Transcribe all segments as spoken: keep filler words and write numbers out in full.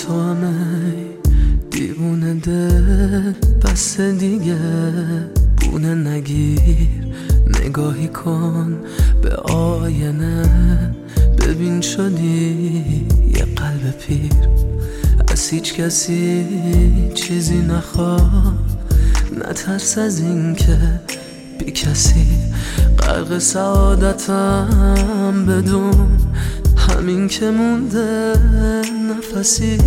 تو همه دیوونه دل، بس دیگه بونه نگیر. نگاهی کن به آینه، ببین شدی یه قلب پیر. از هیچ کسی چیزی نخواه، نترس از این که بی کسی غرق سعادتم بدون همین که مونده نفسی.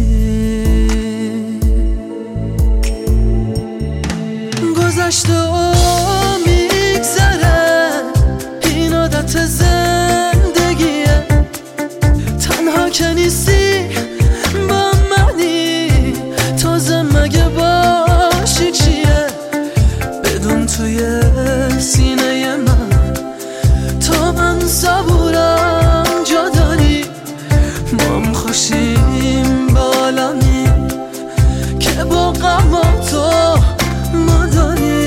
گذشته و میگذره، این عادت زندگیه. تنها که نیستی با منی، تازه مگه باشی چیه؟ بدون توی سینه من تا من صبورم جا داری. ما هم خوشیم با عالمی که با غم و تو ما داریم.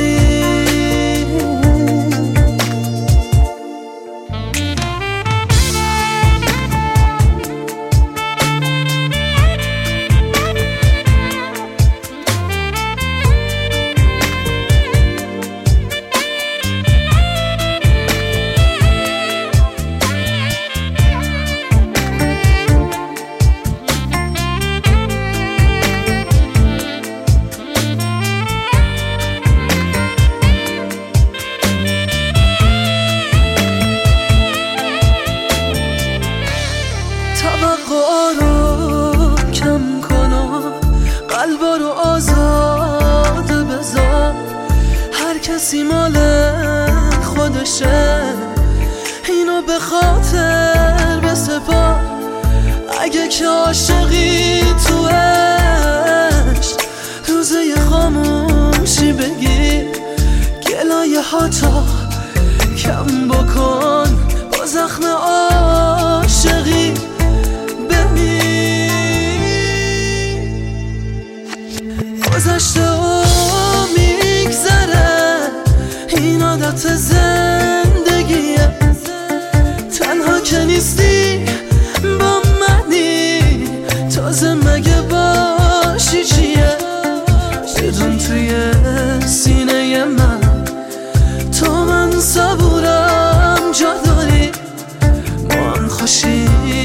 توقع رو کم کن و قلبا رو آزاد بذار. هر کسی مال خودشه، اینو به خاطر بسپار. اگه که عاشقی تو عشق، روزه ی خاموشی بگیر. گلایه هاتا کم بکن با زخم عاشقی. گذشته و میگذره، این عادت زندگیه. تنها که نیستی با منی، تازه مگه باشی چیه؟ بدون توی سینه من تا من صبورم جا داری. ما هم خوشی